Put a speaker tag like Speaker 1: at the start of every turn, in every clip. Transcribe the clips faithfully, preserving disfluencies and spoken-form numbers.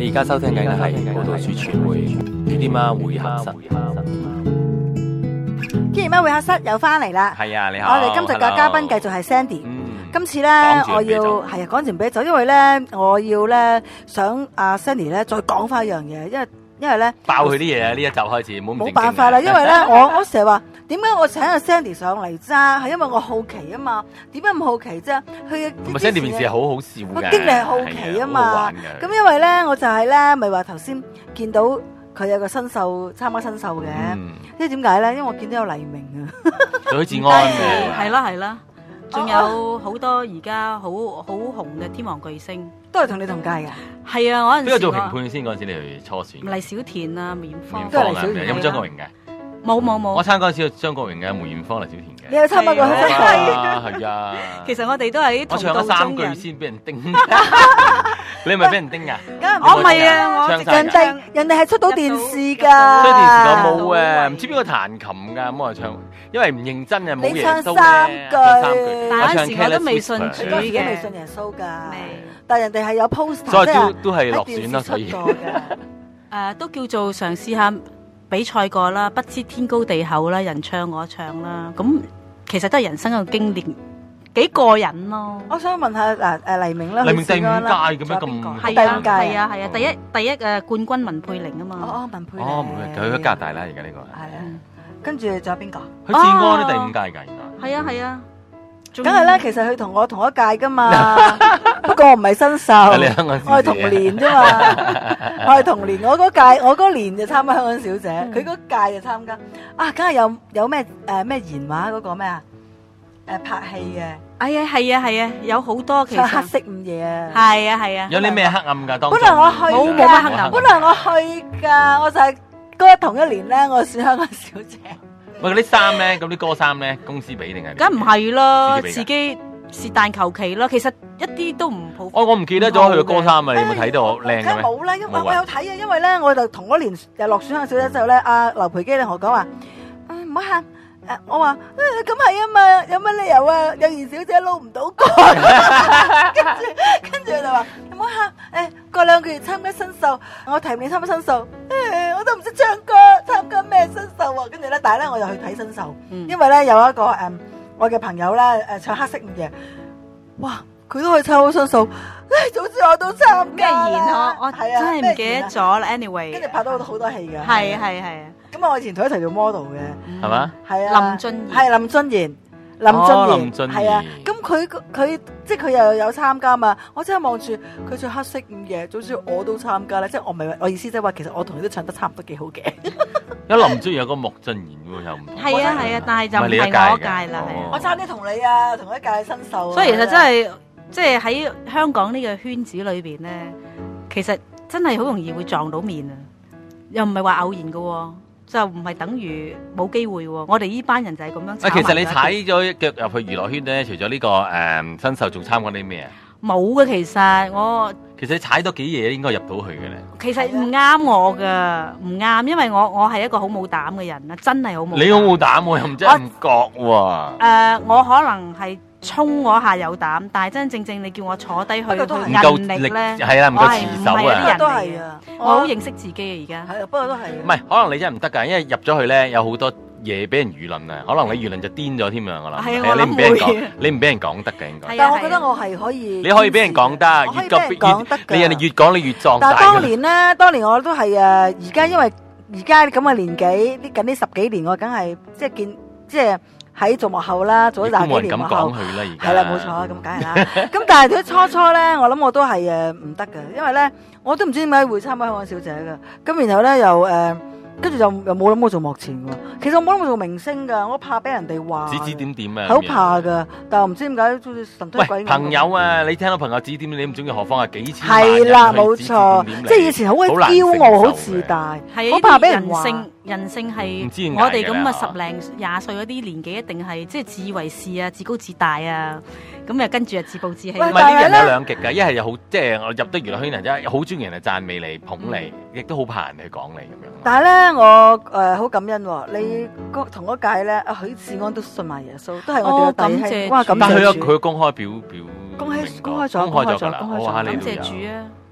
Speaker 1: 你而家收聽緊嘅係報道處傳媒啲媽會客室。
Speaker 2: 啲媽會客室又翻嚟啦。
Speaker 1: 係啊，你好。
Speaker 2: 我哋今集嘅嘉賓繼續係 Sandy。
Speaker 1: 嗯。
Speaker 2: 今次咧，我要係啊講前俾走，因為咧我要咧想阿 Sandy 咧再講翻一樣嘢，因為因為咧
Speaker 1: 爆佢啲嘢啊！呢一集開始冇
Speaker 2: 冇辦法啦，因為咧我我成日話點解我請阿 Sandy 上嚟揸，係因為我好奇啊嘛。點解咁好奇啫？佢
Speaker 1: 同埋 Sandy 平時係好好笑嘅，
Speaker 2: 我經歷係好奇啊嘛。咁因為咧我就係咧咪話頭先見到佢有個新秀參加新秀嘅，因為點解咧？因為我見到有黎明啊，
Speaker 1: 許志安嘅，
Speaker 3: 係啦係啦。仲有好多而家好好紅嘅天王巨星，
Speaker 2: 都係同你同屆嘅。
Speaker 3: 係啊，我嗰陣時
Speaker 1: 邊個做評判先？嗰陣時你去初選，
Speaker 3: 黎小田啊，梅艷芳，
Speaker 2: 都係黎小田。
Speaker 1: 有冇張國榮嘅？
Speaker 3: 冇冇冇。
Speaker 1: 我參加嗰陣時有張國榮嘅、梅艷芳、黎小田嘅。
Speaker 2: 你有參加過？
Speaker 1: 係啊係啊。
Speaker 3: 其實我哋都係啲同道中人。
Speaker 1: 我唱咗三句先俾人叮。你係咪俾人叮㗎？
Speaker 3: 我唔係啊，我
Speaker 2: 人哋人哋係出到電視㗎。
Speaker 1: 出電視我冇誒，唔知邊個彈琴㗎，咁我唱，因為唔認真啊，冇嘢。
Speaker 2: 你唱三句，
Speaker 3: 但嗰陣時我都未信主嘅，
Speaker 2: 已經未信耶穌㗎。但係人哋係有 poster，
Speaker 1: 所以都都係落選啦，所以
Speaker 3: 誒都叫做嘗試下比賽過啦，不知天高地厚啦，人唱我唱啦，咁其實都係人生嘅經歷。幾過癮咯！
Speaker 2: 我想問下嗱誒黎明啦，
Speaker 1: 黎明第五屆咁樣咁，
Speaker 3: 係啊係啊係啊，第一第一誒冠軍文佩玲啊嘛。
Speaker 2: 哦文佩玲，
Speaker 1: 哦佢去加拿大啦，而家呢個
Speaker 2: 係啊，跟住仲有邊個？
Speaker 1: 許志安都第五屆㗎，原來
Speaker 3: 係啊係啊，
Speaker 2: 梗係啦，其實佢同我同一屆㗎嘛，不過我唔係新秀，我係同年啫嘛，我係同年，我嗰屆我嗰年就參加香港小姐，佢嗰屆就參加啊，梗係有有咩誒咩言話嗰個咩啊？誒拍戲嘅，
Speaker 3: 哎呀係啊係啊，有好多其實
Speaker 2: 黑色午夜啊，
Speaker 3: 係啊係啊，
Speaker 1: 有啲咩黑暗㗎？當
Speaker 2: 本來我去
Speaker 3: 冇冇乜黑暗，
Speaker 2: 本來我去㗎，我就係嗰同一年咧，我選香港小姐。
Speaker 1: 喂，嗰啲衫咧，咁啲歌衫咧，公司俾定係？
Speaker 3: 梗唔係咯，自己是但求其咯，其實一啲都唔好。
Speaker 1: 哦，我唔記得咗佢嘅歌衫啊！你有冇睇到我靚嘅咩？
Speaker 2: 冇啦，因為我有睇啊，因為咧我就同嗰年又落選香港小姐之後咧，阿劉培基咧同我講話，嗯唔好喊。誒，我話咁係啊嘛，有乜理由啊？有兒小姐撈唔到歌，跟住跟住就話唔好喊，誒，過兩個月參加新秀，我提你參加新秀，誒，我都唔識唱歌，參加咩新秀啊？跟住咧，但係咧我又去睇新秀，因為咧有一個誒我嘅朋友咧誒唱黑色午夜，哇，佢都可以參加新秀，誒，早知我都參加啦，
Speaker 3: 我真係唔記得咗啦。Anyway，
Speaker 2: 跟住拍到好多戲嘅，
Speaker 3: 係係係。
Speaker 2: 咁我以前同一齊做 model 嘅，
Speaker 1: 係嘛？
Speaker 2: 係啊，
Speaker 3: 林俊賢
Speaker 2: 係林俊賢，林俊賢係啊。咁佢佢即係佢又有參加嘛？我真係望住佢唱黑色午夜，早知我都參加啦。即係我唔係我意思即係話，其實我同佢都唱得差唔多幾好嘅。
Speaker 1: 有林俊賢有個莫俊賢喎，又唔
Speaker 3: 係啊係啊，但係就唔係我屆啦，係啊。
Speaker 2: 我差啲同你啊，同一屆新秀。
Speaker 3: 所以其實真係即係喺香港呢個圈子裏邊咧，其實真係好容易會撞到面啊！又唔係話偶然嘅。就唔係等於冇機會喎，我哋呢班人就係咁樣。
Speaker 1: 其實你踩咗一腳入去娛樂圈咧，除咗呢個誒新秀，仲參加啲咩啊？
Speaker 3: 冇嘅，其實我
Speaker 1: 其實你踩多幾嘢應該入到去嘅咧。
Speaker 3: 其實唔啱我噶，唔啱，因為我我係一個好冇膽嘅人啊，真係好冇膽。
Speaker 1: 你好冇膽喎，又唔真係唔覺喎。
Speaker 3: 誒，我可能係衝嗰下有膽，但係真真正正你叫我坐低去去韌力咧，
Speaker 1: 係啊，唔夠持守啊。
Speaker 2: 都係啊，
Speaker 3: 我好認識自己啊，而家。
Speaker 2: 係啊，不過都係。
Speaker 1: 唔係，可能你真係唔得㗎，因為入咗去咧有好多嘢俾人輿論啊，可能你輿論就癲咗添啊，我諗。
Speaker 3: 係啊，我諗會。
Speaker 1: 你唔俾人講，你唔俾人講得嘅應該。
Speaker 2: 但係我覺得我係可以。
Speaker 1: 你可以俾人講得，越講越，你人哋越講你越壯大。
Speaker 2: 但係當年咧，當年我都係誒，而家因為而家咁嘅年紀，呢近呢十幾年我梗係即係見即係。喺做幕後啦，做咗廿幾年幕後，係啦，冇錯，咁梗係啦。咁但係佢初初咧，我諗我都係誒唔得嘅，因為咧我都唔知點解會參加香港小姐嘅。咁然後咧又誒，跟住就又冇諗過做幕前喎。其實我冇諗過做明星㗎，我怕俾人哋話
Speaker 1: 指指點點啊，
Speaker 2: 好怕㗎。但係我唔知點解好似神推鬼。
Speaker 1: 朋友啊，你聽到朋友指點你唔中意，何況係幾千
Speaker 2: 萬人去指點點你？係啦，冇錯，即係以前好鬼驕傲，好自大，好怕俾人話。
Speaker 3: 人性係我哋咁啊，十零廿歲嗰啲年紀一定係即係自以為是啊，自高自大啊，咁又跟住又自暴自棄。
Speaker 1: 唔係啲人有兩極㗎，一係又好即係我入得娛樂圈人，一好中意人哋讚美你捧你，亦都好怕人哋講你咁樣。
Speaker 2: 但係咧，我誒好感恩喎，你同嗰屆咧，阿許志安都信埋耶穌，都係我哋嘅弟兄。哇，感謝主！
Speaker 1: 但係佢佢公開表表
Speaker 2: 公開公開咗，
Speaker 1: 公開咗㗎啦，
Speaker 3: 感謝主啊！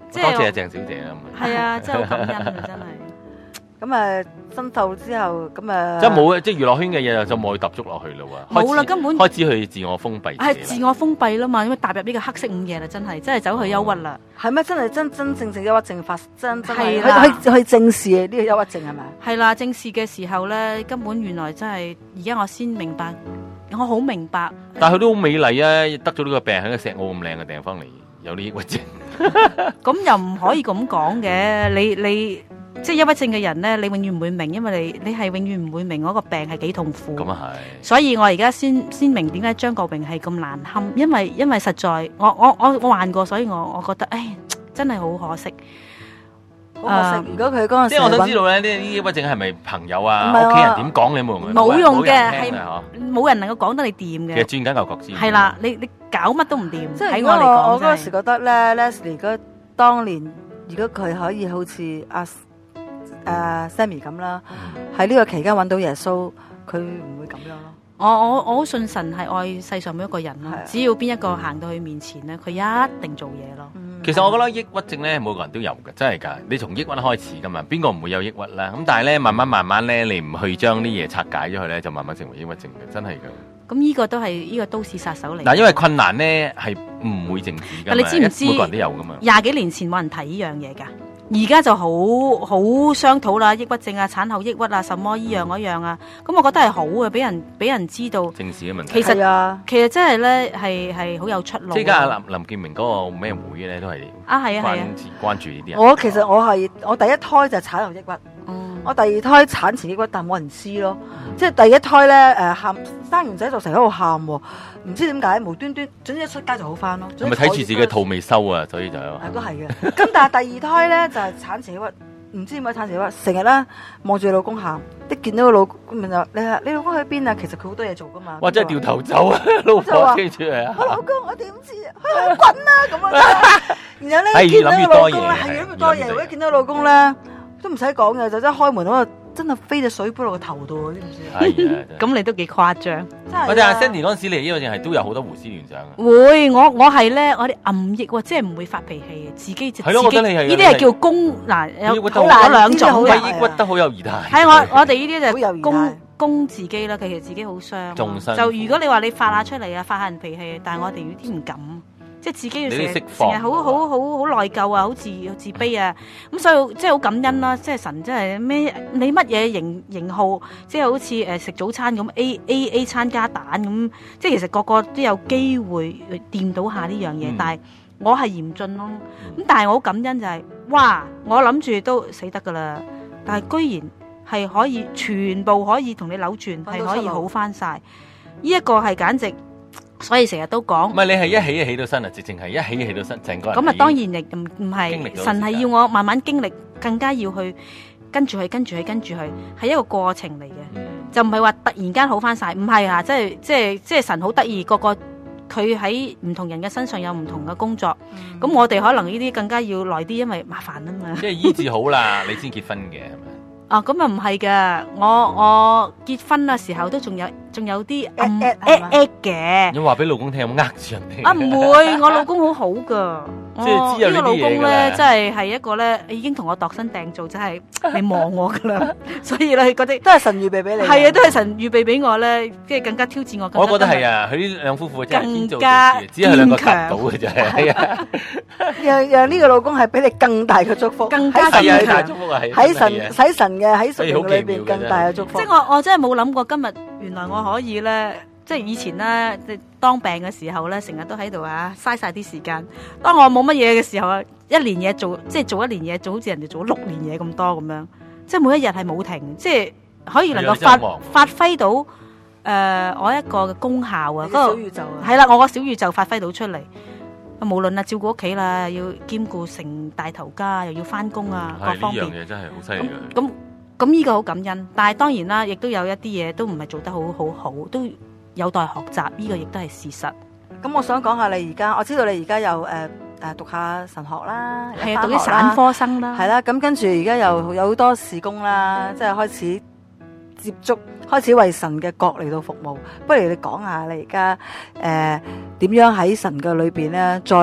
Speaker 3: 即
Speaker 1: 多謝阿
Speaker 3: 係
Speaker 1: 鄭小姐啊，
Speaker 3: 係啊，真係好感恩啊，真係。
Speaker 2: 咁啊，新秀之後咁啊，
Speaker 1: 即係冇即係娛樂圈嘅嘢就冇去踏足落去咯喎，
Speaker 3: 冇啦，
Speaker 1: 開始
Speaker 3: 根本
Speaker 1: 開始去自我封閉
Speaker 3: 係
Speaker 1: 自己
Speaker 3: 自我封閉啦嘛，因為踏入呢個黑色午夜啦，真係真係走去憂鬱啦。
Speaker 2: 係咩？真係真真正正憂鬱症發真真係
Speaker 3: 係啦
Speaker 2: 去去去正視呢個憂鬱症係咪？
Speaker 3: 係啦，正視嘅時候咧，根本原來真係而家我先明白，我好明白。
Speaker 1: 但係佢都好美麗啊！得咗呢個病喺個石澳咁靚嘅地方嚟，有啲抑鬱症。
Speaker 3: 咁又唔可以咁講嘅，你你即係憂鬱症嘅人咧，你永遠唔會明，因為你你係永遠唔會明嗰個病係幾痛苦。
Speaker 1: 咁啊
Speaker 3: 所以我而家先先明點解張國榮係咁難堪，因為因為實在我我我我患過，所以我我覺得，唉，真係好可惜。
Speaker 2: 好可惜，如果佢嗰陣
Speaker 1: 係，
Speaker 2: 時
Speaker 1: 即係我想
Speaker 2: 揾
Speaker 1: 知道咧，呢啲抑鬱症係咪朋友啊、
Speaker 2: 唔係啊
Speaker 1: 屋企人點講你冇用嘅？
Speaker 3: 冇用嘅，
Speaker 1: 係
Speaker 3: 係冇人能夠講得你掂
Speaker 1: 其實
Speaker 3: 嘅。
Speaker 1: 轉緊牛角尖。
Speaker 3: 係啦，你你搞乜都唔掂。
Speaker 2: 即係如果
Speaker 3: 喺我嚟
Speaker 2: 我我嗰
Speaker 3: 講真係，
Speaker 2: 時覺得咧，Leslie 嗰當年如果佢可以好似阿誒 Sammy 咁啦，喺呢個期間揾到耶穌，佢唔會咁樣咯。
Speaker 3: 我我我好信神係愛世上每一個人咯
Speaker 2: 係啊。
Speaker 3: 只要邊一個行到佢面前咧，佢一定做嘢咯。
Speaker 1: 其實我覺得抑鬱症咧，每個人都有嘅，真係㗎。你從抑鬱開始㗎嘛，邊個唔會有抑鬱咧？咁但係咧，慢慢慢慢咧，你唔去將啲嘢拆解咗佢咧，就慢慢成為抑鬱症嘅，真係㗎。
Speaker 3: 咁呢個都係呢個都市殺手嚟。
Speaker 1: 嗱，因為困難咧係唔會靜止㗎嘛，
Speaker 3: 但你知唔知
Speaker 1: 每個人都有㗎嘛。
Speaker 3: 廿幾年前冇人提呢樣嘢㗎，而家就好好商討啦，抑鬱症啊、產後抑鬱啊、什麼依樣嗰樣啊。咁我覺得係好嘅，俾人俾人知道。
Speaker 1: 正視嘅問題。
Speaker 3: 其實
Speaker 2: 係啊，
Speaker 3: 其實真係咧係係好有出路。
Speaker 1: 即係而家阿林林建明嗰個咩會咧，都係
Speaker 3: 啊係啊係
Speaker 1: 關
Speaker 3: 啊，
Speaker 1: 關注呢啲人。
Speaker 2: 我其實我係我第一胎就係產後抑鬱，
Speaker 3: 嗯
Speaker 2: 我第二胎產前抑鬱，但冇人知咯。即係第一胎咧誒喊生完仔就成日喺度喊喎，唔知點解無端端，總之一出街就好翻咯。
Speaker 1: 係咪睇住自己嘅肚未收啊？所以就
Speaker 2: 係都係嘅。咁但係第二胎咧就係、產前抑鬱，唔知點解產前抑鬱，成日咧望住老公喊，一見到個老公問就你你老公去邊啊？其實佢好多嘢做噶嘛。
Speaker 1: 哇！真係掉頭走啊，老
Speaker 2: 就話
Speaker 1: 婆記住係啊。
Speaker 2: 我老公我點知啊？去滾啦咁樣。然後咧
Speaker 1: 係
Speaker 2: 見到
Speaker 1: 越諗越
Speaker 2: 個老公咧
Speaker 1: 多嘢
Speaker 2: 係越諗越
Speaker 1: 係
Speaker 2: 多嘢，
Speaker 1: 越諗越多嘢
Speaker 2: 如果見到老公咧都唔使講嘅，就真係開門嗰個真係飛隻水杯落個頭度，知唔知啊？
Speaker 1: 係啊。
Speaker 3: 咁你都幾誇張。
Speaker 2: 真係啊。
Speaker 1: 我哋阿 Sandy 嗰陣時嚟，因為淨係都有好多胡思亂想啊。
Speaker 3: 會，我我係咧，我啲暗抑喎，即係唔會發脾氣嘅，自己就
Speaker 1: 係咯
Speaker 3: 自己
Speaker 1: 我覺得你係
Speaker 3: 呢啲係叫公嗱，有
Speaker 1: 抑鬱
Speaker 3: 好
Speaker 1: 得好
Speaker 3: 有兩種
Speaker 2: 好
Speaker 1: 唔係
Speaker 3: 嘅。
Speaker 2: 難
Speaker 1: 抑鬱得好有儀態。
Speaker 3: 係我我哋呢啲
Speaker 2: 好
Speaker 3: 就
Speaker 2: 有儀態
Speaker 3: 攻攻自己啦，其實自己好傷咯。
Speaker 1: 仲辛苦
Speaker 3: 就如果你話你發下出嚟啊，發下人脾氣，但係我哋呢啲唔敢，即係自己要成日
Speaker 1: 你啲釋放
Speaker 3: 成日好好好好內疚啊，好自好自卑啊。咁所以即係好感恩啦，即係神真係咩？你乜嘢型型號，即係好似誒食早餐咁 A A A 餐加蛋咁，即係其實個個都有機會掂到下呢樣嘢，
Speaker 1: 嗯
Speaker 3: 但係我係嚴峻咯。咁但係我好感恩就係、哇！我諗住都死得噶啦，但係居然係可以全部可以同你扭轉，
Speaker 2: 搵到
Speaker 3: 係可以
Speaker 2: 出路
Speaker 3: 好翻晒。呢一個係簡直，所以成日都講
Speaker 1: 唔。係你係一起就起到身啊，直情係一起就起到身，成個人
Speaker 3: 咁啊，
Speaker 1: 已經
Speaker 3: 當然亦唔唔
Speaker 1: 經歷
Speaker 3: 係
Speaker 1: 咗
Speaker 3: 神係
Speaker 1: 時間
Speaker 3: 要我慢慢經歷，更加要去跟住去，跟住去，跟住去，係一個過程嚟嘅，
Speaker 1: 嗯
Speaker 3: 就唔係話突然間好翻晒，唔係啊，即係即係即係神好得意，個個佢喺唔同人嘅身上有唔同嘅工作，咁、
Speaker 2: 嗯
Speaker 3: 我哋可能呢啲更加要耐啲，因為麻煩啊嘛。
Speaker 1: 即係醫治好啦，你先結婚嘅係咪？
Speaker 3: 啊，咁啊唔係嘅，我我結婚嘅時候都仲有仲有啲暗
Speaker 2: 誒誒
Speaker 3: at
Speaker 2: 係嘛
Speaker 3: at 嘅。
Speaker 1: 有冇話俾老公聽有冇呃住人哋？
Speaker 3: 啊唔會，我老公好好噶，
Speaker 1: 即係知有呢啲
Speaker 3: 呢個老公
Speaker 1: 嘢㗎啦
Speaker 3: 咧，真係係一個咧，已經同我度身訂造，真係你望我噶啦，所以咧嗰啲
Speaker 2: 都係神預備俾你。
Speaker 3: 係啊，都係神預備俾我咧，即係更加挑戰我。
Speaker 1: 我覺得係
Speaker 3: 啊，
Speaker 1: 啊，佢呢兩夫婦真係天造
Speaker 3: 更加
Speaker 1: 地設，只係兩個
Speaker 3: 堅強
Speaker 1: 夾到嘅啫。係啊，
Speaker 2: 讓讓呢個老公係俾你更大嘅祝福，
Speaker 3: 更加
Speaker 2: 喺神裏
Speaker 1: 係啊，大
Speaker 2: 邊
Speaker 1: 祝福啊，係
Speaker 2: 喺神
Speaker 1: 真係啊
Speaker 2: 喺神嘅喺
Speaker 1: 所以好
Speaker 2: 神裏
Speaker 1: 奇妙嘅
Speaker 2: 邊更大嘅祝福。
Speaker 3: 即係我我真係冇諗過今日原來我可以咧，即係以前咧，即係當病嘅時候咧，成日都喺度啊，嘥晒啲時間。當我冇乜嘢嘅時候啊，一年嘢做，即係做一年嘢，做好似人哋做咗六年嘢咁多咁樣，即係每一日係冇停，即係可以能夠發
Speaker 1: 係啊真係忙
Speaker 3: 發揮到誒、呃我一個嘅功效啊，
Speaker 2: 你嘅
Speaker 3: 嗰個
Speaker 2: 小宇宙啊，
Speaker 3: 係啦，我個小宇宙發揮到出嚟。無論啊照顧屋企啦，要兼顧成大頭家，又要翻工啊，各
Speaker 1: 係呢
Speaker 3: 方面
Speaker 1: 樣。嘢真係好犀利嘅。
Speaker 3: 咁咁呢個好感恩，但係當然啦，亦都有一啲嘢都唔係做得好好好，都有待學習。呢、個亦都係事實。
Speaker 2: 咁我想講下你而家，我知道你而家又誒誒讀下神學啦，
Speaker 3: 係啊，讀啲
Speaker 2: 返學啦
Speaker 3: 散科生啦，
Speaker 2: 係啦，咁跟住而家又有好多事工啦，即係開始接觸，開始為神嘅國嚟到服務。不如你講下你而家誒點樣喺神嘅裏邊咧，再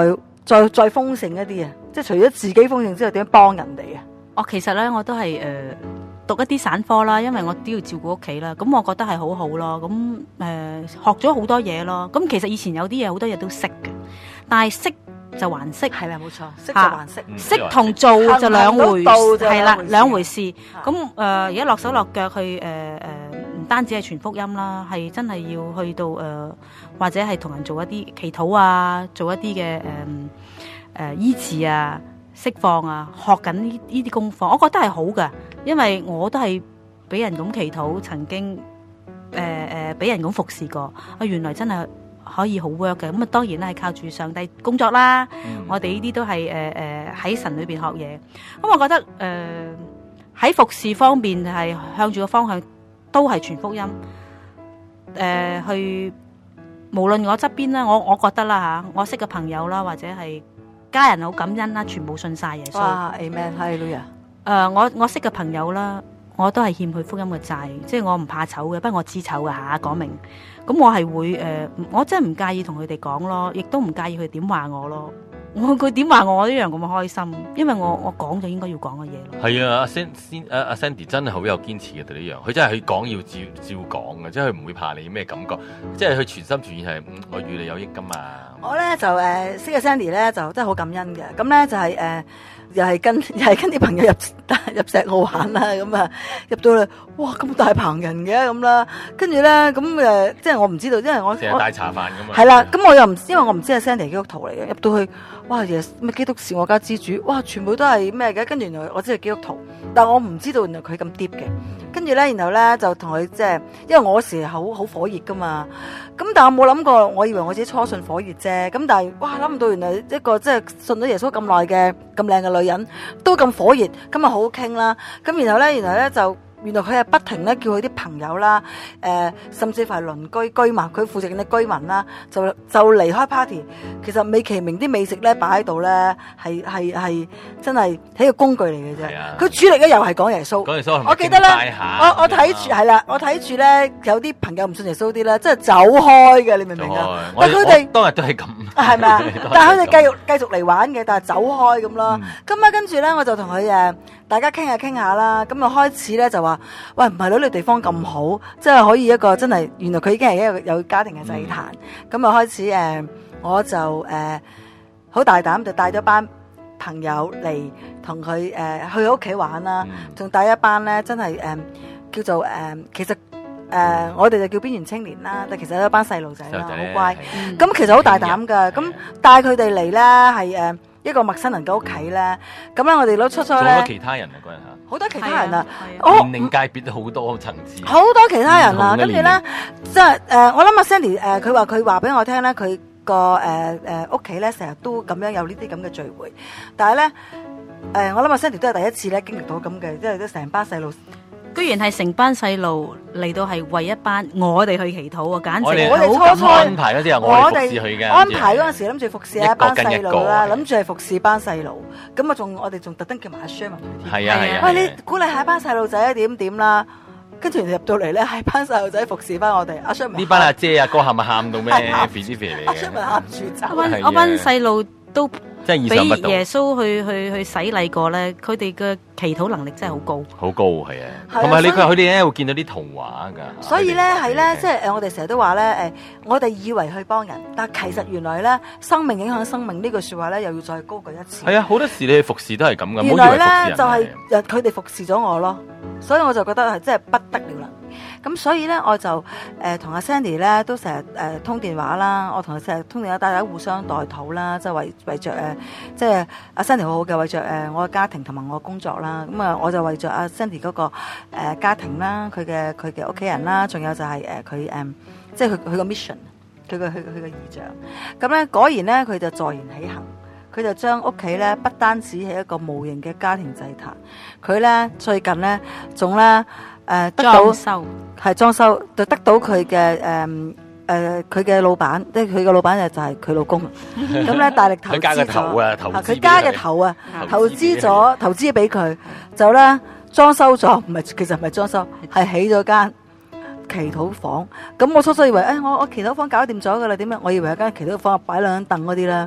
Speaker 2: 再再豐盛一啲啊？即係除咗自己豐盛之外，點樣幫人哋啊？
Speaker 3: 我其實咧我都係誒、呃、讀一啲散科啦，因為我都要照顧屋企啦。咁我覺得係好好咯。咁誒、呃、學咗好多嘢咯。咁其實以前有啲嘢好多嘢都識嘅，但係識就還識，
Speaker 2: 係啦，冇錯，識就還識，
Speaker 3: 識同做就兩回，係啦，兩回事。咁誒而家落手落腳去誒誒，唔單止係傳福音啦，係真係要去到誒、呃，或者係同人做一啲祈禱啊，做一啲嘅誒誒醫治啊、釋放啊，學緊呢呢啲功課，我覺得係好㗎，因為我都係俾人咁祈禱，曾經誒誒俾人咁服侍過，啊原來真係可以好 work 嘅。咁啊當然咧係靠住上帝工作啦，嗯、我哋呢啲都係誒誒喺神裏邊學嘢。咁我覺得誒喺、呃、服侍方面係向住個方向都係傳福音，誒、呃、去無論我側邊啦，我我覺得啦吓，我識嘅朋友啦，或者係家人好感恩啦，全部信晒耶穌。
Speaker 2: 哇 Amen， 哈利路亞。
Speaker 3: 誒我我識嘅朋友啦，我都係欠佢福音嘅債，即係我唔怕醜嘅，不過我知醜嘅吓，講明。咁我係會誒、呃，我真係唔介意同佢哋講咯，亦都唔介意佢點話我咯。我佢點話我，我一樣咁開心，因為我我講就應該要講嘅嘢咯。
Speaker 1: 係啊，阿 Sandy 阿阿 Sandy 真係好有堅持嘅對呢樣，佢真係佢講要照照講嘅，即係佢唔會怕你咩感覺，即係佢全心全意係、嗯、我與你有益噶嘛。
Speaker 2: 我咧就誒、呃、識嘅 Sandy 咧就真係好感恩嘅，咁咧就係、是、誒。呃又係跟又係跟啲朋友入入石澳玩啦，咁啊入到嚟，哇咁大棚人嘅咁啦，跟住咧咁誒，即係我唔知道，因為我
Speaker 1: 成日帶茶飯噶嘛。
Speaker 2: 係啦，咁我又唔，因為我唔知係 Sandy 基督徒嚟嘅，入到去，哇耶咩基督是我家之主，哇全部都係咩嘅，跟住原來我知係基督徒，但我唔知道原來佢咁 deep 嘅，跟住咧然後咧就同佢即係，因為我嗰時係好好火熱噶嘛，咁但係我冇諗過，我以為我自己初信火熱啫，咁但係哇諗唔到原來一個即係信咗耶穌咁耐嘅咁靚嘅女人都咁火熱，咁啊好好傾啦。咁然後咧，然後咧就原來佢係不停咧叫佢啲朋友啦，誒、呃，甚至乎係鄰居居民，佢附近嘅居民啦，就就離開 party。其實美其名啲美食咧擺喺度咧，係係係真係係個工具嚟嘅啫。佢、啊、主力咧又係講耶穌。講耶穌，我記得咧，我我睇住係啦，我睇住咧有啲朋友唔信耶穌啲咧，真係走開嘅，你明唔明啊？但佢哋
Speaker 1: 當日都係咁，
Speaker 2: 係咪啊？但係佢哋繼續繼續嚟玩嘅，但係走開咁咯。咁啊，跟住咧我就同佢誒大家傾下傾下啦。咁啊開始咧就話，喂，唔係咯，你地方咁好，即係可以一個真係，原來佢已經係一個有家庭嘅祭壇。咁啊開始誒，我就誒好大膽就帶咗班朋友嚟同佢誒去屋企玩啦，仲帶一班咧真係誒叫做誒其實。誒、呃，我哋就叫邊緣青年啦，但其實有一班細路仔啦，好乖。咁、嗯、其實好大膽噶，咁帶佢哋嚟咧，係誒一個陌生人嘅屋企咧。咁咧，我哋都初初咧，
Speaker 1: 好多其他人啊，嗰陣嚇，
Speaker 2: 好多其他人啊，
Speaker 1: 年齡界別好多層次，
Speaker 2: 好多其他人啊。跟住咧，即係誒，我諗阿 Sandy 誒，佢話佢話俾我聽咧，佢個誒誒屋企咧，成日都咁樣有呢啲咁嘅聚會。但係咧，誒、呃，我諗阿 Sandy 都係第一次咧經歷到咁嘅，即係都成班細路。
Speaker 3: 居然係成班細路嚟到係為一班我哋去祈禱啊！簡直
Speaker 2: 我哋初初
Speaker 1: 安排嗰啲啊，我哋服侍佢嘅。
Speaker 2: 安排嗰陣時諗住服侍一班細路啦，諗住係服侍班細路。咁啊，仲我哋仲特登叫埋阿 Sherman 去添。
Speaker 1: 係啊係啊！
Speaker 2: 喂，你鼓勵下班細路仔點點啦？跟住入到嚟咧，係班細路仔服侍翻我哋。阿 Sherman 呢
Speaker 1: 班阿姐阿哥係咪喊到咩？肥啲肥嚟嘅。
Speaker 2: 阿 Sherman 喊住走。
Speaker 3: 嗰班細路都。
Speaker 1: 即係意想不到，
Speaker 3: 俾耶穌去去去洗禮過咧，佢哋嘅祈禱能力真係好高，
Speaker 1: 好高係啊！同埋你佢佢哋咧會見到啲圖畫㗎，
Speaker 2: 所以咧係咧，即係誒我哋成日都話咧誒，我哋以為去幫人，但其實原來咧生命影響生命呢句説話咧，又要再高舉一次。
Speaker 1: 係啊，好多時你去服侍都係咁嘅，
Speaker 2: 原來咧就係佢哋服侍咗我咯，所以我就覺得係真係不得了啦。咁所以咧，我就誒同阿 Sandy 咧都成日誒通電話啦，我同佢成日通電話，大家互相代禱啦，即係為為著誒，即係阿 Sandy 好好嘅，為著誒我嘅家庭同埋我嘅工作啦。咁啊，我就為著阿 Sandy 嗰個誒家庭啦，佢嘅佢嘅屋企人啦，仲有就係誒佢誒，即係佢佢個 mission，佢個佢佢個異象。咁咧果然咧，佢就坐言起行，佢就將屋企咧不單止係一個無形嘅家庭祭壇，佢咧最近咧仲咧。誒、呃、得到係裝修，就得到佢嘅誒誒佢嘅老闆，即係佢嘅老闆就係佢老公。咁咧大力投資咗，佢加嘅頭啊，投資佢加嘅頭啊，投資咗投資俾佢，就咧裝修咗，唔係其實唔係裝修，係起咗間祈禱房。咁我初初以為誒、哎、我我祈禱房搞掂咗㗎啦，點樣？我以為有間祈禱房擺兩張凳嗰啲啦。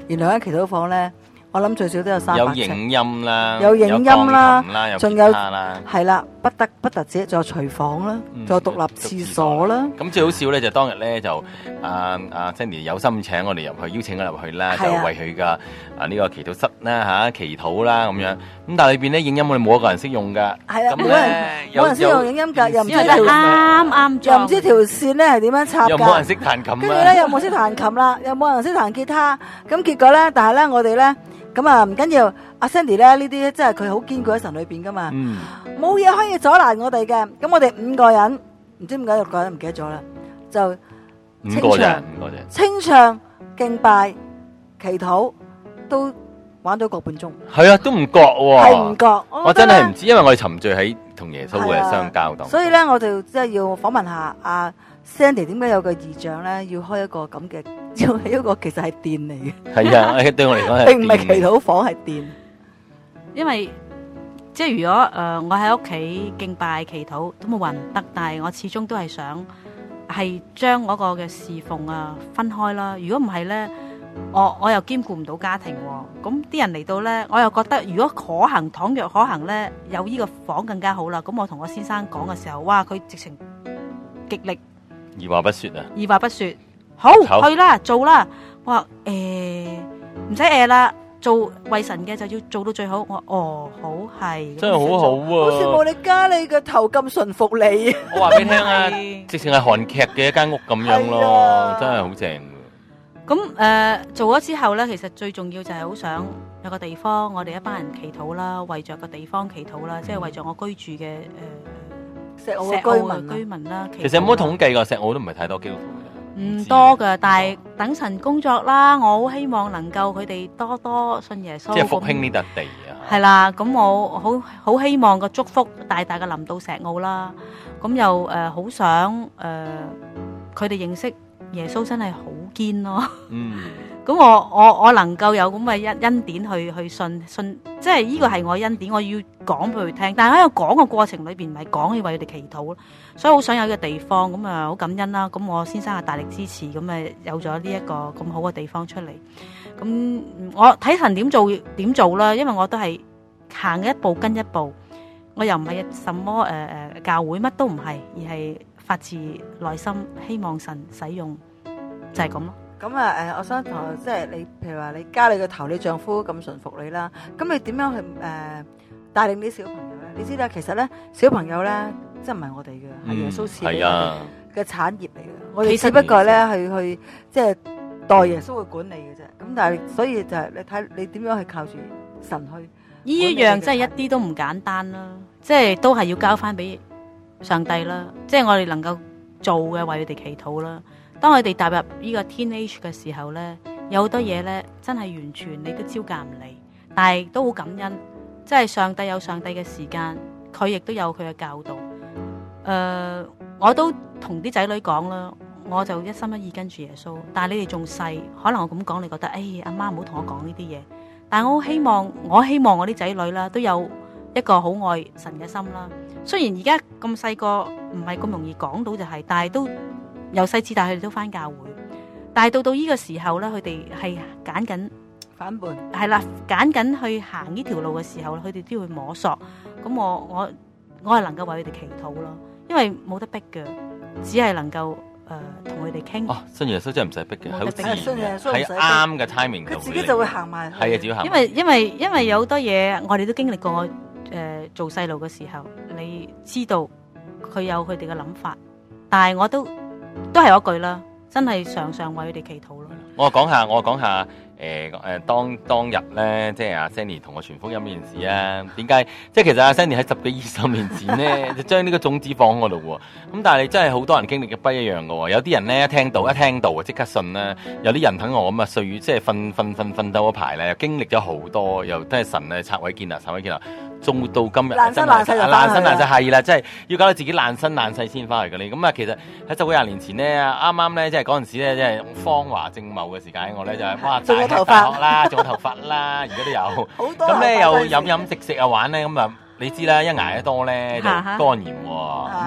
Speaker 2: 原來間祈禱房咧，我諗最少都有三百尺。
Speaker 1: 有影音啦，
Speaker 2: 有影音啦
Speaker 1: 鋼琴啦，有
Speaker 2: 仲有
Speaker 1: 吉他啦。
Speaker 2: 係啦，不得不特止，仲有廚房啦，仲有獨立廁所啦。
Speaker 1: 咁最好笑咧，就當日咧就阿阿 Sandy 有心請我哋入去，邀請我入去啦，就
Speaker 2: 係啊
Speaker 1: 為佢嘅啊呢個祈禱室啦嚇祈禱啦咁樣。咁但係裏邊咧影音我哋冇一個人識用㗎。
Speaker 2: 係啊，
Speaker 1: 咁
Speaker 2: 冇人
Speaker 1: 咧
Speaker 2: 冇人識用影音㗎，又唔知
Speaker 3: 因為
Speaker 2: 條
Speaker 3: 啱啱
Speaker 2: 又
Speaker 3: 裝
Speaker 2: 唔知條線咧係點樣插㗎
Speaker 1: 又冇人。識彈琴
Speaker 2: 跟住咧
Speaker 1: 啊。
Speaker 2: 又冇識彈琴啦，又冇人識彈吉他，咁結果咧，但係咧我哋咧咁啊唔緊要，阿 Sandy 咧呢啲即係佢好堅固喺神裏邊噶嘛，
Speaker 1: 嗯，
Speaker 2: 冇嘢可以阻攔我哋嘅。咁我哋五個人，唔知點解六個人唔記得咗啦，就
Speaker 1: 五個啫，五個啫。
Speaker 2: 清唱、敬拜、祈禱都玩咗個半鐘，
Speaker 1: 係啊，都唔覺喎。
Speaker 2: 係唔覺。
Speaker 1: 我真係唔知，因為我哋沉醉喺同耶穌嘅
Speaker 2: 係啊
Speaker 1: 相交當中。
Speaker 2: 所以咧，我就即係要訪問下阿 Sandy 點解有個異象咧，要開一個咁嘅，要係一個其實係殿嚟嘅。
Speaker 1: 係啊，對我嚟講係
Speaker 2: 並唔係祈
Speaker 1: 電
Speaker 2: 禱房，係殿。
Speaker 3: 因為即係如果誒、呃、我喺屋企敬拜祈禱都冇話唔得，但係我始終都係想係將嗰個嘅侍奉啊分開啦。如果唔係咧，我我又兼顧唔到家庭喎。咁啲人嚟到咧，我又覺得如果可行，倘若可行咧，有呢個房更加好啦。咁我同我先生講嘅時候，哇！佢直情極力
Speaker 1: 二話不說啊！
Speaker 3: 二話不說，好
Speaker 1: 好
Speaker 3: 去啦，做啦。我話誒唔使誒啦。做為神嘅就要做到最好。我話哦好係，
Speaker 1: 真係好好
Speaker 2: 好羨慕
Speaker 1: 啊！
Speaker 2: 你家你嘅頭咁順服你。
Speaker 1: 我話俾你聽啊，
Speaker 3: 係
Speaker 1: 直情係韓劇嘅一間屋咁樣
Speaker 2: 係
Speaker 1: 咯
Speaker 2: 啊，
Speaker 1: 真係好正。
Speaker 3: 咁誒、呃、做咗之後咧，其實最重要就係好想有個地方，我哋一班人祈禱啦，為着個地方祈禱啦，即係為着我居住嘅誒
Speaker 2: 石澳
Speaker 3: 石澳
Speaker 2: 嘅居
Speaker 3: 嘅
Speaker 2: 民啊，
Speaker 3: 居民啦。
Speaker 1: 其實有冇統計過石澳都唔係太多基督徒嘅。
Speaker 3: 唔多噶，但係等神工作啦，我好希望能夠佢哋多多信耶穌，
Speaker 1: 即係復興呢笪地啊！
Speaker 3: 係啦，咁我好好希望個祝福大大嘅臨到石澳啦。咁又誒好想誒佢哋認識耶穌真係好堅咯。
Speaker 1: 嗯，
Speaker 3: 咁我我我能夠有咁嘅恩恩典去去信信，即係呢個係我恩典，我要講俾佢聽。但係喺個講嘅過程裏邊，唔係講去為佢哋祈禱咯。所以好想有一個地方，咁啊好感恩啦。咁我先生嘅大力支持，咁誒有咗呢一個咁好嘅地方出嚟。咁我睇神點做點做啦，因為我都係行一步跟一步，我又唔係什麼誒誒、呃、教會乜都唔係，而係發自內心希望神使用，就係咁咯。
Speaker 2: 咁啊誒，我想同即係你，譬如話你家裏嘅頭，你丈夫咁順服你啦，咁你點樣去誒帶領啲小朋友咧？你知啦，其實咧小朋友咧，即係唔係我哋嘅，係耶穌賜俾我
Speaker 1: 係啊，
Speaker 2: 哋嘅產業嚟嘅。我哋
Speaker 3: 其實
Speaker 2: 只不過咧去去即係代耶穌去管理嘅啫。咁但係所以就係你睇你點樣去靠住神去。
Speaker 3: 呢一樣真係一啲都唔簡單啦，即係都係要交翻俾上帝啦，即係我哋能夠做嘅為佢哋祈禱啦。當佢哋踏入呢個 teenage 嘅時候呢，有好多嘢呢真係完全你都招架唔嚟，但係都好感恩，即係上帝有上帝嘅時間，佢亦都有佢嘅教導。誒、呃，我都同啲仔女講啦，我就一心一意跟住耶穌。但係你哋仲細，可能我咁講，你覺得誒阿媽唔好同我講呢啲嘢。但係我好希望，我希望我啲仔女啦都有一個好愛神嘅心啦。雖然而家咁細個唔係咁容易講到就係、是，但係都。由細至大，佢哋都返教會，但係到到呢個時候咧，佢哋係揀緊
Speaker 2: 反叛，
Speaker 3: 係啦，揀緊去行呢條路嘅時候，佢哋都要摸索。咁我我我係能夠為佢哋祈禱咯，因為冇得逼嘅，只係能夠誒同佢哋傾。
Speaker 1: 哦，信耶穌真係唔使逼嘅，
Speaker 3: 冇得逼
Speaker 1: 好自然
Speaker 2: 信耶
Speaker 1: 嘅，
Speaker 2: 穌唔使逼
Speaker 1: 喺啱嘅 timing 度
Speaker 2: 佢自己就會行埋去。
Speaker 1: 係啊，只要行。
Speaker 3: 因為因為因為有好多嘢，我哋都經歷過。誒、呃、做細路嘅時候，你知道佢有佢哋嘅諗法，但係我都。都係嗰句啦，真係常常為佢哋祈禱咯。
Speaker 1: 我講下，我講下，誒、呃、誒、呃，當當日咧，即係阿 Sandy 同我傳福音呢件事啊。點解？即係其實阿 Sandy 喺十幾二十年前咧，就將呢個種子放喺嗰度喎。咁但係真係好多人經歷嘅不一樣嘅喎。有啲人咧一聽到一聽到啊，即刻信啦。有啲人等我咁啊，歲月即係瞓瞓瞓瞓到嗰排咧，又經歷咗好多，又真係神咧拆毀建立，拆毀建立。仲到今日
Speaker 2: 爛身爛世就
Speaker 1: 爛身爛世係啦，即係要搞到自己爛身爛世先翻嚟嘅你。咁啊，其實喺十幾廿年前咧，啱啱咧，即係嗰陣時咧，即係芳華正茂嘅時間，我咧就係哇，
Speaker 2: 仲有頭髮
Speaker 1: 大學啦，仲有頭髮啦，而家都有。
Speaker 2: 好多
Speaker 1: 咁咧又
Speaker 2: 頭髮
Speaker 1: 飲飲食食啊玩咧，咁啊你知啦，一捱得多咧就肝炎喎，咁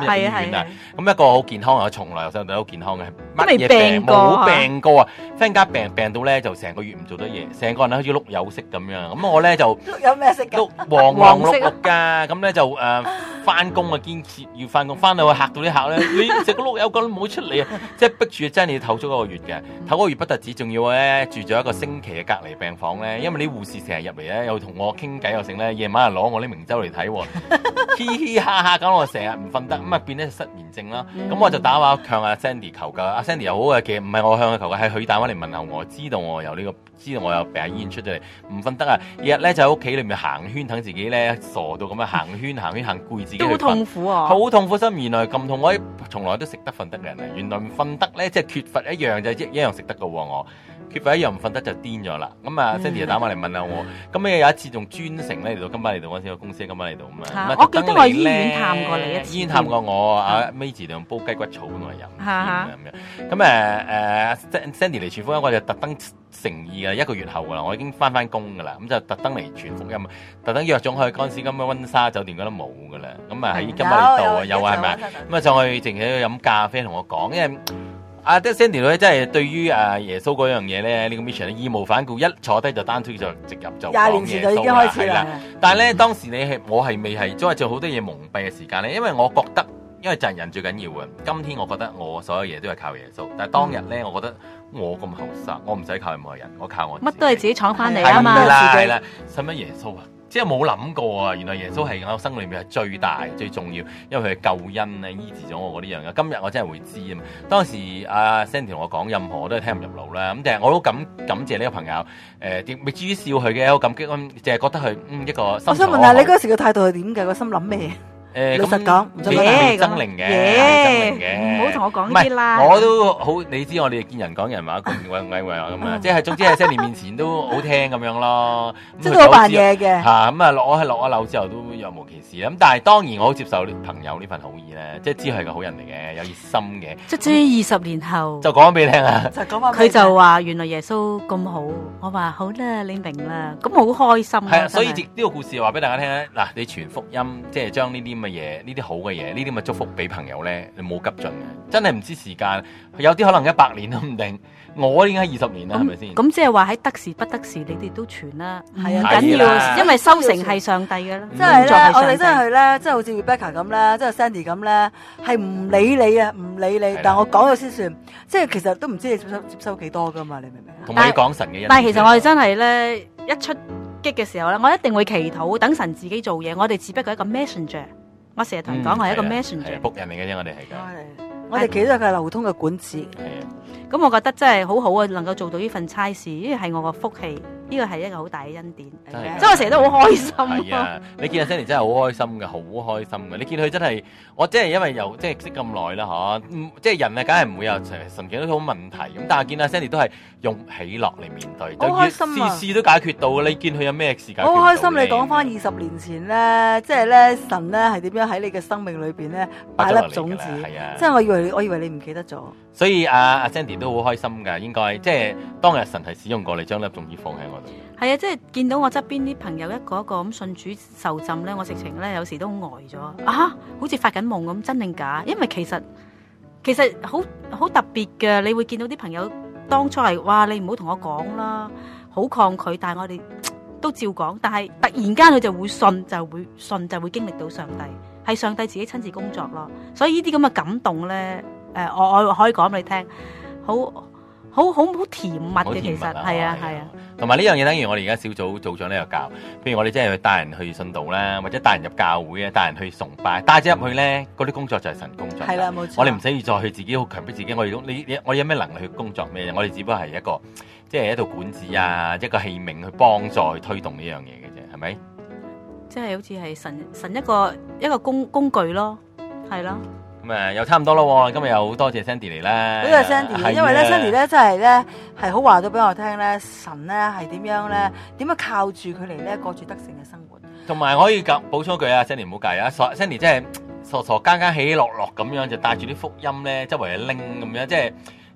Speaker 1: 入醫院啊。咁一個好健康啊，從來由細到大都好健康嘅，
Speaker 3: 都未
Speaker 1: 乜嘢
Speaker 3: 病過
Speaker 1: 冇病過啊！忽然間病病到咧就成個月唔做得嘢，成個人好似碌柚色咁樣。咁我咧就
Speaker 2: 碌有咩色㗎？
Speaker 1: 碌黃黃碌碌㗎，咁咧就誒翻工啊，堅持要翻工，翻到去嚇到啲客咧，你食個碌柚咁唔好出嚟啊！即係逼住真係要唞足一個月嘅，唞個月不特止，仲要咧住咗一個星期嘅隔離病房咧，因為啲護士成日入嚟咧，又同我傾偈又成咧，夜晚又攞我啲明周嚟睇喎，嘻嘻哈哈咁，我成日唔瞓得，咁啊變咗失眠症啦。咁、嗯、我就打電話向阿 Sandy 求救，阿 Sandy 又好嘅，其實唔係我向佢求救，係佢打電話嚟問候我，知道我有呢、這個，知道我有病喺醫院出咗嚟，唔瞓得啊，日日咧就喺屋企裏面行圈，等自己咧傻到咁樣行圈行圈行攰自己去瞓，
Speaker 3: 都好痛苦啊，
Speaker 1: 好痛苦心，原來咁痛，我從來都食得瞓得嘅人啊，原來唔瞓得咧即係缺乏一樣就一一樣食得嘅喎我。缺乏一樣唔瞓得就癲咗啦，咁啊 Sandy 就打翻嚟問下我，咁你有一次仲專程咧嚟到今晚嚟到嗰陣時個公司今晚嚟到咁啊，
Speaker 3: 我記得我醫院探過你一次，
Speaker 1: 醫院探過我，阿 May 仲煲雞骨草咁嚟飲咁樣，咁誒誒 Sandy 嚟傳福音，我就特登誠意啊，一個月後噶啦，我已經翻翻工噶啦，咁就特登嚟傳福音，特登約咗去嗰陣時咁嘅溫莎酒店嗰度冇噶啦，咁啊喺今晚嚟到啊，有啊係咪？咁啊上去淨係飲咖啡同我講，因為阿 Sandy 女真係對於啊耶穌嗰樣嘢咧，呢、這個 mission 義無反顧，一坐低就單推就直入就
Speaker 2: 廿年前就已經開始啦。
Speaker 1: 但係咧當時你係我係未係，因為做好多嘢蒙蔽嘅時間咧，因為我覺得，因為就係人最緊要啊。今天我覺得我所有嘢都係靠耶穌，但係當日咧，我覺得我咁後生，我唔使靠任何人，我靠我自己。
Speaker 3: 乜都係自己闖翻嚟啊嘛，
Speaker 1: 係啦，使乜耶穌啊？即係冇諗過啊！原來耶穌係我生命裏面係最大最重要，因為佢係救恩咧醫治咗我嗰啲樣嘅。今日我真係會知啊嘛！當時阿 Sandy 同我講任何我都係聽唔入腦啦。咁但係我都感感謝呢個朋友誒，未至於笑佢嘅，好感激，淨係覺得佢嗯一個。我
Speaker 2: 想問下你嗰時嘅態度係點嘅？個心諗咩？
Speaker 1: 誒，
Speaker 2: 老實講，唔
Speaker 1: 係係猙獰嘅，猙獰嘅，
Speaker 3: 唔好同我講呢啲啦。
Speaker 1: 我都好，你知我哋見人講人話，講鬼鬼話咁啊，即係總之喺 Sandy 面前都好聽咁樣咯。
Speaker 2: 即係都好扮嘢嘅。
Speaker 1: 嚇咁啊，落我係落咗樓之後都若無其事啦。咁但係當然我好接受朋友呢份好意咧，即係知係個好人嚟嘅，有熱心嘅。
Speaker 3: 即係至於二十年後，
Speaker 1: 就講俾你聽啊！
Speaker 2: 就講翻
Speaker 3: 佢就話原來耶穌咁好，我話好啦，你明啦，咁好開心。
Speaker 1: 係啊，所以呢個故事話俾大家聽咧，嗱，你傳福音，即係將呢啲咁嘅嘢，呢啲好嘅嘢，呢啲咁嘅祝福俾朋友咧，你冇急進嘅，真係唔知時間，有啲可能一百年都唔定。我已經喺二十年啦，係咪先？
Speaker 3: 咁即係話喺得時不得時，你哋都傳啦，唔
Speaker 2: 係啊，
Speaker 3: 緊要，因為收成係上帝嘅啦。
Speaker 2: 即係咧，我哋真係去咧，即係好似 Rebecca 咁咧，即係 Sandy 咁咧，係唔理你啊，唔理你，但係我講咗先算。即係其實都唔知你接收接收幾多噶嘛，你明唔明啊？
Speaker 1: 同埋講神嘅恩。
Speaker 3: 但係其實我哋真係咧，一出擊嘅時候咧，我一定會祈禱，等神自己做嘢。我哋只不過係一個 messenger。我成日同人講，我係一個 messenger，
Speaker 1: 僕人嚟嘅啫，我哋係㗎。
Speaker 2: 我哋企咗佢流通嘅管子。
Speaker 1: 係啊。
Speaker 3: 咁我覺得真係好好啊，能夠做到呢份差事，呢個係我個福氣，呢個係一個好大嘅恩典。即係我成日都好開心。
Speaker 1: 係啊，你見阿 Sandy 真係好開心嘅，好開心嘅。你見佢真係，我真係因為又即係識咁耐啦嚇，即係人啊，梗係唔會有神經都好問題。咁但係見阿 Sandy 都係用喜樂嚟面對，
Speaker 2: 好開心啊！
Speaker 1: 事事都解決到嘅。你見佢有咩事解決到？
Speaker 2: 好開心！你講翻二十年前咧，即係咧神咧係點樣喺你嘅生命裏邊咧擺粒種子？係啊，即係我以為我以為你唔記得咗。所
Speaker 1: 以阿阿 Sandy 都好開心㗎，應該即係當日神係使用過你將粒種子放喺我度。
Speaker 3: 係啊，即係見到我側邊啲朋友一個一個咁信主受浸咧，我直情咧有時都呆咗啊！好似發緊夢咁，真定假？因為其實其實好好特別嘅，你會見到啲朋友當初係哇，你唔好同我講啦，好抗拒，但係我哋都照講。但係突然間佢就會信，就會信，就會經歷到上帝，係上帝自己親自工作咯。所以呢啲咁嘅感動咧，誒，我我可以講俾你聽，好。好好好甜蜜嘅，其實係啊係啊，
Speaker 1: 同埋呢樣嘢，等於我哋而家小組組長呢個教，譬如我哋真係去帶人去信道啦，或者帶人入教會啊，帶人去崇拜，帶咗入去咧，嗰啲工作就係神工作。
Speaker 2: 係啦，冇錯。
Speaker 1: 我哋唔使再去自己好強迫自己，我哋你你我哋有咩能力去工作咩？我哋只不過係一個即係一道管子啊，一個器皿去幫助去推動呢樣嘢嘅啫，係咪？
Speaker 3: 即係好似係神神一個一個工工具咯，係咯。
Speaker 1: 咁誒又差唔多咯，今日又好多謝 Sandy 嚟啦。
Speaker 2: 多謝 Sandy，因為咧 Sandy 咧真係咧係好話咗俾我聽咧，神咧係點樣咧，點樣靠住佢嚟咧過住得勝嘅生活。
Speaker 1: 同埋可以講補充一句啊 ，Sandy 唔好介意啊 ，Sandy 真係傻傻更更起起落落咁樣，就帶住啲福音咧，周圍去拎咁樣，即係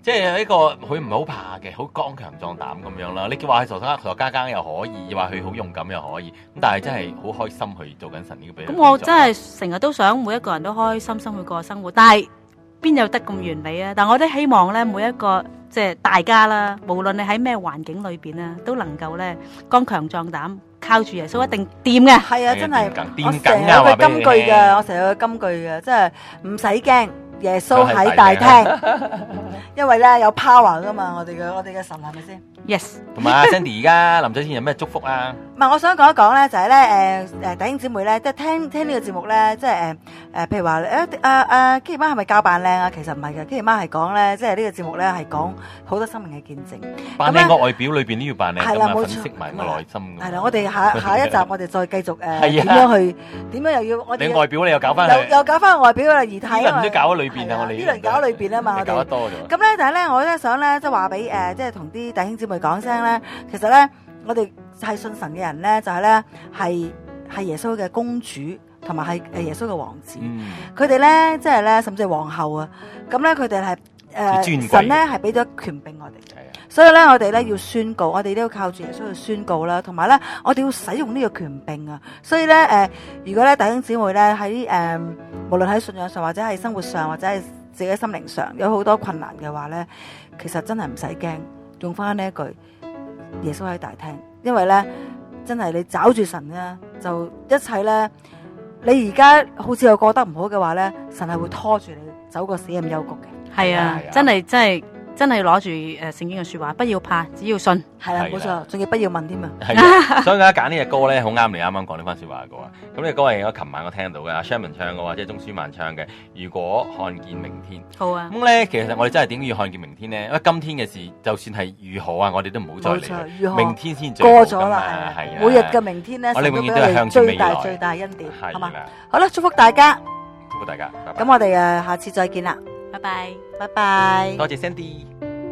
Speaker 1: 即係一個佢唔係好怕嘅，好剛強壯膽咁樣啦。你叫話佢傻傻傻家更又可以，話佢好勇敢又可以，咁但係真係好開心去做緊神呢個俾。
Speaker 3: 咁我真係成日都想每一個人都開開心心去過生活，但係邊有得咁完美啊？但我都希望咧，每一個即係大家啦，無論你喺咩環境裏邊啊，都能夠咧剛強壯膽，靠住耶穌一定掂嘅。
Speaker 2: 係啊，真係
Speaker 1: 掂
Speaker 2: 我成日有句金句嘅，我成日有句金句嘅，即係唔使驚。耶穌喺大廳，因為咧有 power 噶嘛，我哋嘅我哋嘅神係咪先
Speaker 3: ？Yes。
Speaker 1: 同埋阿 Sandy 而家臨走前有咩祝福啊？
Speaker 2: 唔係，我想講一講咧，就係咧誒誒弟兄姊妹咧，即係聽聽呢個節目咧，即係誒誒，譬如話誒阿阿基兒媽係咪教扮靚啊？其實唔係嘅，基兒媽係講咧，即係呢個節目咧係講好多生命嘅見證。
Speaker 1: 扮靚個外表裏邊都要扮靚，
Speaker 2: 係啦，冇
Speaker 1: 錯，粉飾埋個內心。
Speaker 2: 係啦，我哋下下一集我哋再繼續誒點樣去點樣又要我哋
Speaker 1: 你外表你又搞翻
Speaker 2: 又又搞翻外表啦，儀態啊嘛，
Speaker 1: 呢輪都搞喺裏邊啊，我哋
Speaker 2: 呢輪搞喺裏邊啊嘛，我哋
Speaker 1: 搞得多咗。
Speaker 2: 咁咧，但係咧，我咧想咧，即係話俾誒，即係同啲弟兄姊妹講聲咧，其實咧，我哋係信神嘅人咧，就係咧係係耶穌嘅公主，同埋係誒耶穌嘅王子。佢哋咧，即係咧，甚至係皇后啊。咁咧，佢哋係誒神咧係俾咗權柄我哋。所以咧，我哋咧要宣告，我哋都要靠住耶穌去宣告啦。同埋咧，我哋要使用呢個權柄啊。所以咧，誒、呃，如果咧弟兄姊妹咧喺誒，無論喺信仰上或者係生活上或者係自己心靈上有好多困難嘅話咧，其實真係唔使驚，用翻呢一句耶穌喺大廳，因為咧真係你找住神咧，就一切咧，你而家好似又過得唔好嘅話咧，神係會拖住你走過死蔭幽谷嘅。
Speaker 3: 係啊，真係真係。真係攞住誒聖經嘅説話，不要怕，只要信。
Speaker 2: 係啦，冇錯，仲要不要問添啊！
Speaker 1: 係，所以而家揀呢隻歌咧，好啱你啱啱講呢番説話嘅歌啊！咁呢隻歌係我琴晚我聽到嘅，阿 Sherman 唱嘅，或者鐘舒曼唱嘅。如果看見明天，
Speaker 3: 好啊！
Speaker 1: 咁咧，其實我哋真係點要看見明天咧？因為今天嘅事，就算係如何啊，我哋都唔好再嚟。明天先最
Speaker 2: 過咗啦，係每日嘅明天咧，
Speaker 1: 我哋永遠都係向住未來。
Speaker 2: 最大最大恩典，
Speaker 1: 係嘛？
Speaker 2: 好啦，祝福大家，
Speaker 1: 祝福大家。
Speaker 2: 咁我哋誒下次再見啦，
Speaker 3: 拜拜，
Speaker 2: 拜拜，
Speaker 1: 多謝 Sandy。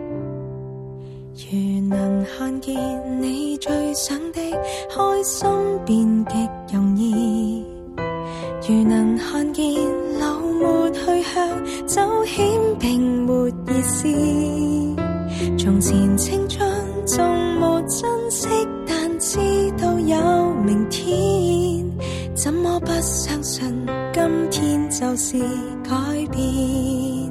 Speaker 4: 如能看見你最想的開心便極容易，如能看見流沒去向走險並沒意思，從前青春縱沒珍惜，但知道有明天，怎麼不相信今天就是改變。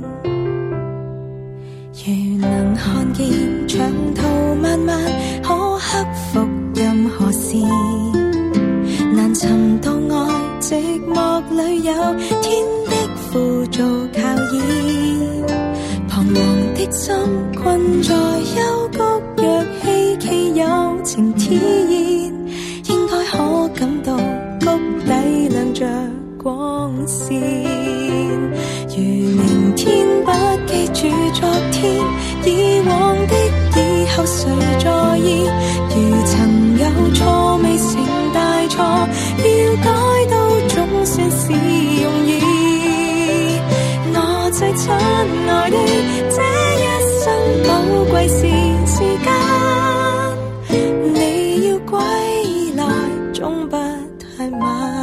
Speaker 4: 如能看見長途漫漫可克服任何事，難尋到愛寂寞裏有天的輔助靠倚，彷徨的心困在幽谷，若希冀有晴天，應該可感到谷底亮着光線。如明天不記住昨天，以往的以後誰在意？如曾有錯未成大錯，要改都總算是容易。我最親愛的，這一生寶貴是時間，你要歸來總不太晚。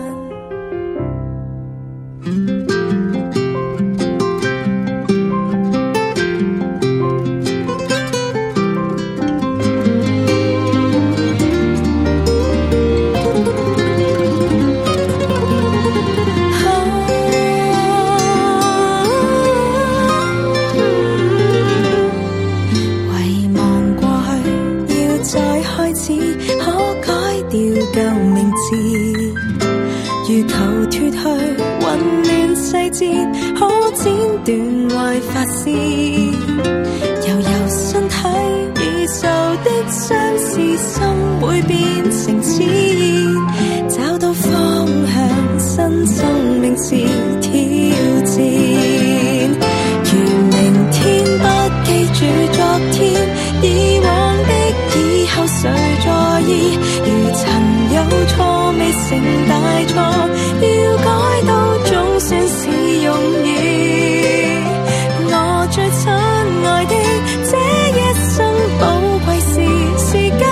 Speaker 4: 舊名字，如求脫去混亂細節，可剪斷壞髮絲，悠悠身體已受的傷是心會變成刺，找到方向新生命是挑戰。如明天不記住昨天，以往的以後誰在意？如曾有錯未成大錯，要改都總算是容易。我最親愛的，這一生寶貴是時間，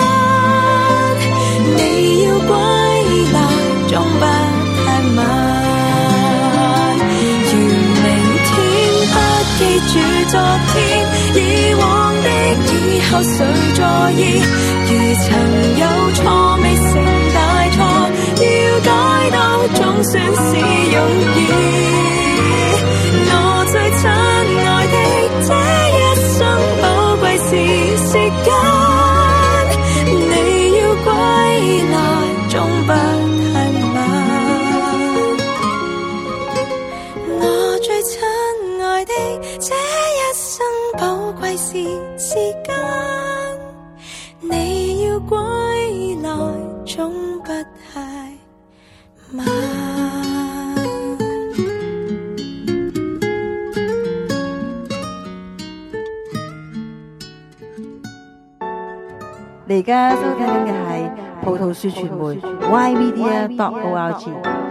Speaker 4: 你要歸來總不太晚。如明天不記住昨天， 後誰在意？如曾有錯未成大錯，要改都總算是容易。我最親愛的，這一生寶貴是時間，你要歸來總不太晚。我最親愛的，這一生寶貴是時間，你要歸來總不太晚。
Speaker 2: 你而家收聽緊嘅係葡萄樹傳媒 Y Media dot O R G。